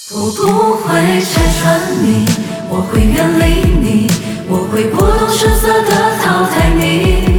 我不会拆穿你，我会远离你，我会不动声色地淘汰你。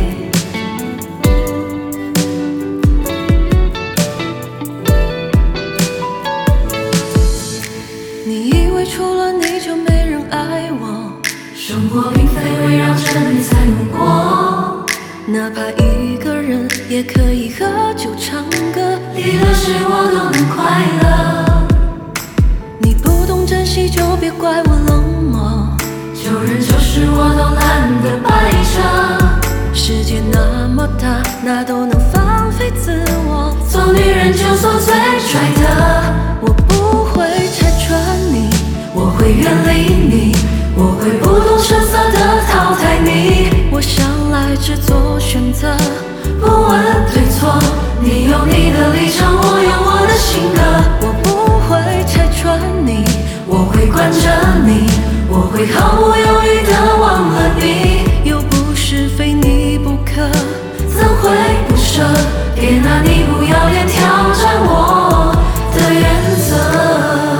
你以为除了你就没人爱我，生活并非围绕着你才能过，哪怕一个人也可以喝酒唱歌，离了谁我都能快乐。你不懂珍惜就别怪我冷漠，旧人旧事我都懒得掰扯，世界那么大，哪都能放飞自我，做女人就做最拽的。我不会拆穿你，我会远离你，我会不动声色地淘汰你。我向来只做选择，不问对错，你有你的立场，我有我的性格。我不会拆穿你，我会惯着你，我会毫不犹豫地忘了你。又不是非你不可，怎会不舍？别拿你不要脸挑战我的原则。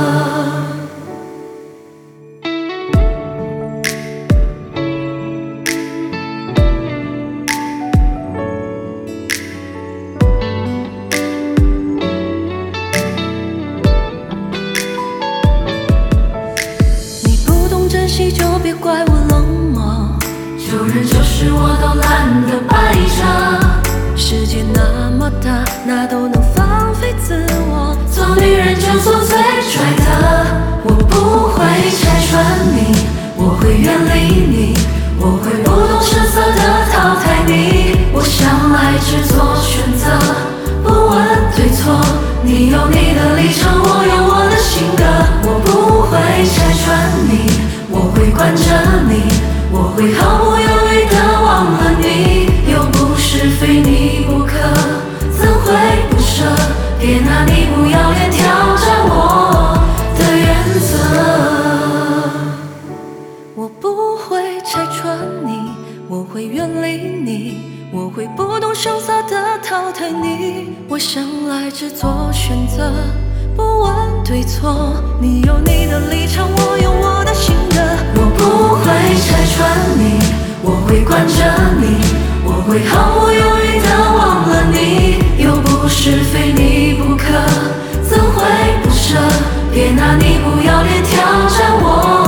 珍惜就别怪我冷漠，旧人旧事我都懒得掰扯，世界那么大，哪都能放飞自我，做女人就做最拽的。我不会拆穿你，我会远离你，我会不动声色地淘汰你。我向来只做选择，不问对错，你有你的立场，我有我的性格。我不会拆穿你，我会惯着你，我会毫不犹豫地忘了你。又不是非你不可，怎会不舍？别拿你不要脸挑战我的原则。我不会拆穿你，我会远离你，我会不动声色地淘汰你。我向来只做选择，不问对错，你有你的立场，我有我的性格。我不会拆穿你，我会惯着你，我会毫不犹豫地忘了你。又不是非你不可，怎会不舍？别拿你不要脸挑战我